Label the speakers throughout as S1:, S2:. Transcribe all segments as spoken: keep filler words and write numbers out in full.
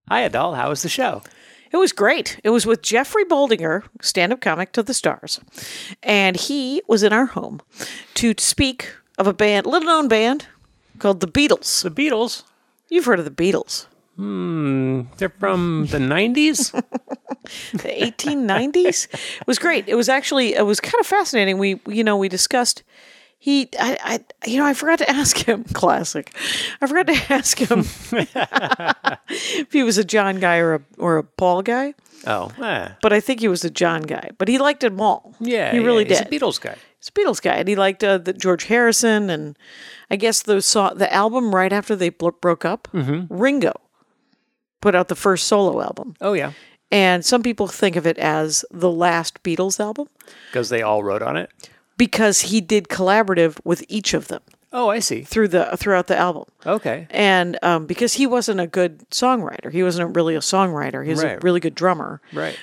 S1: Hi, Adele. How was the show?
S2: It was great. It was with Jeffrey Boldinger, stand-up comic to the stars. And he was in our home to speak of a band, little-known band, called The Beatles.
S1: The Beatles?
S2: You've heard of The Beatles.
S1: Hmm. They're from the nineties?
S2: The eighteen nineties? It was great. It was actually, it was kind of fascinating. We, you know, we discussed... He, I, I, you know, I forgot to ask him, classic. I forgot to ask him if he was a John guy or a, or a Paul guy.
S1: Oh, eh.
S2: But I think he was a John guy. But he liked them all.
S1: Yeah,
S2: he really
S1: yeah.
S2: did.
S1: He's a Beatles guy.
S2: He's a Beatles guy. And he liked uh, the George Harrison. And I guess those saw the album right after they blo- broke up. Mm-hmm. Ringo put out the first solo album.
S1: Oh, yeah.
S2: And some people think of it as the last Beatles album.
S1: Because they all wrote on it?
S2: Because he did collaborative with each of them.
S1: Oh, I see.
S2: Through the throughout the album.
S1: Okay.
S2: And um, because he wasn't a good songwriter. He wasn't really a songwriter. He was
S1: Right.
S2: a really good drummer.
S1: Right.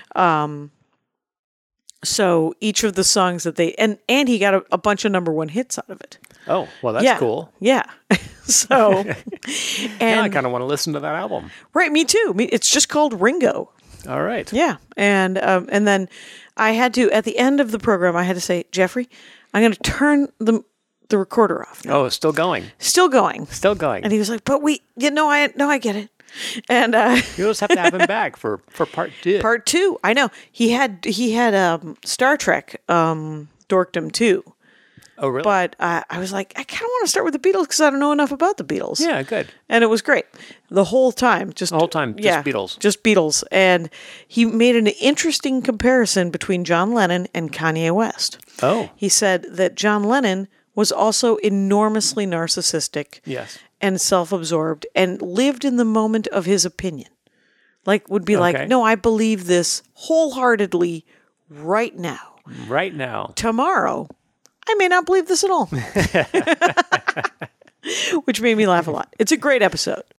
S2: So each of the songs that they... And, and he got a, a bunch of number one hits out of it.
S1: Oh, well, that's
S2: yeah.
S1: cool.
S2: Yeah. So...
S1: Now I
S2: and
S1: kind of want to listen to that album.
S2: Right, me too. Me, it's just called Ringo.
S1: All right.
S2: Yeah. And um, and then I had to... At the end of the program, I had to say, Jeffrey, I'm going to turn the the recorder off now.
S1: Oh, it's still going.
S2: Still going.
S1: Still going.
S2: And he was like, but we... You know, I no, I get it. And... Uh,
S1: You just have to have him back for, for part two.
S2: Part two, I know he had he had um, Star Trek um, dorkdom too,
S1: oh, really?
S2: but uh, I was like, I kind of want to start with the Beatles because I don't know enough about the Beatles.
S1: Yeah, good.
S2: And it was great the whole time. Just
S1: The whole time, just
S2: yeah,
S1: Beatles.
S2: just Beatles. And he made an interesting comparison between John Lennon and Kanye West.
S1: Oh.
S2: He said that John Lennon was also enormously narcissistic.
S1: Yes.
S2: And self-absorbed and lived in the moment of his opinion. Like, would be
S1: Okay.
S2: like, no, I believe this wholeheartedly right now.
S1: Right now.
S2: Tomorrow, I may not believe this at all. Which made me laugh a lot. It's a great episode.